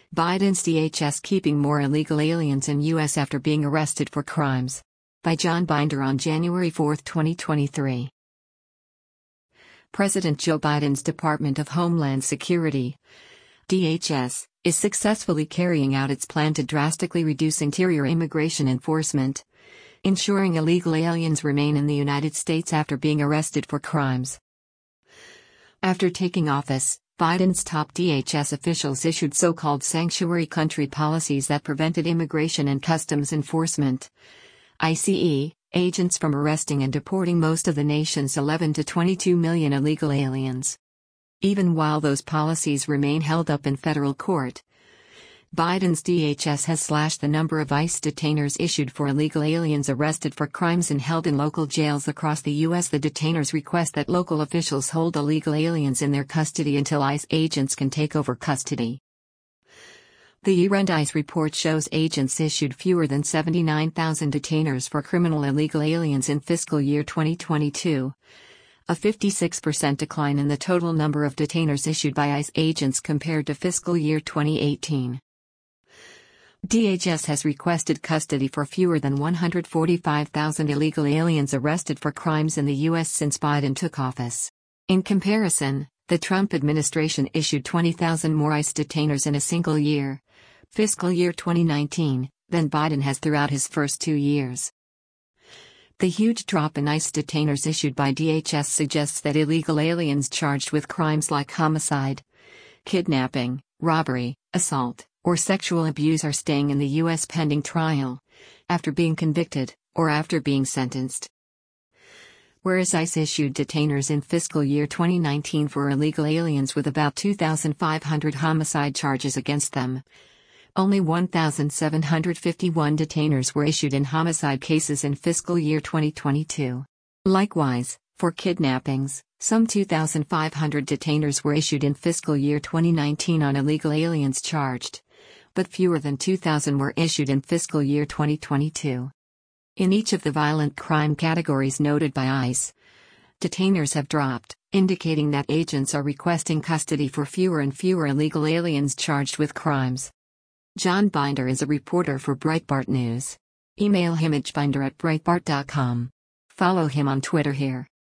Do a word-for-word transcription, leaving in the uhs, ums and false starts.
Biden's D H S keeping more illegal aliens in U S after being arrested for crimes. By John Binder on January fourth, twenty twenty-three. President Joe Biden's Department of Homeland Security, D H S, is successfully carrying out its plan to drastically reduce interior immigration enforcement, ensuring illegal aliens remain in the United States after being arrested for crimes. After taking office, Biden's top D H S officials issued so-called sanctuary country policies that prevented Immigration and Customs Enforcement (I C E) agents from arresting and deporting most of the nation's eleven to twenty-two million illegal aliens. Even while those policies remain held up in federal court, Biden's D H S has slashed the number of ICE detainers issued for illegal aliens arrested for crimes and held in local jails across the U S The detainers request that local officials hold illegal aliens in their custody until ICE agents can take over custody. The year-end ICE report shows agents issued fewer than seventy-nine thousand detainers for criminal illegal aliens in fiscal year twenty twenty-two, a fifty-six percent decline in the total number of detainers issued by ICE agents compared to fiscal year twenty eighteen. D H S has requested custody for fewer than one hundred forty-five thousand illegal aliens arrested for crimes in the U S since Biden took office. In comparison, the Trump administration issued twenty thousand more ICE detainers in a single year, fiscal year twenty nineteen, than Biden has throughout his first two years. The huge drop in ICE detainers issued by D H S suggests that illegal aliens charged with crimes like homicide, kidnapping, robbery, assault, or sexual abuse are staying in the U S pending trial, after being convicted, or after being sentenced. Whereas ICE issued detainers in fiscal year twenty nineteen for illegal aliens with about two thousand five hundred homicide charges against them, only one thousand seven hundred fifty-one detainers were issued in homicide cases in fiscal year twenty twenty-two. Likewise, for kidnappings, some two thousand five hundred detainers were issued in fiscal year twenty nineteen on illegal aliens charged, but fewer than two thousand were issued in fiscal year twenty twenty-two. In each of the violent crime categories noted by ICE, detainers have dropped, indicating that agents are requesting custody for fewer and fewer illegal aliens charged with crimes. John Binder is a reporter for Breitbart News. Email him at binder at breitbart dot com. Follow him on Twitter here.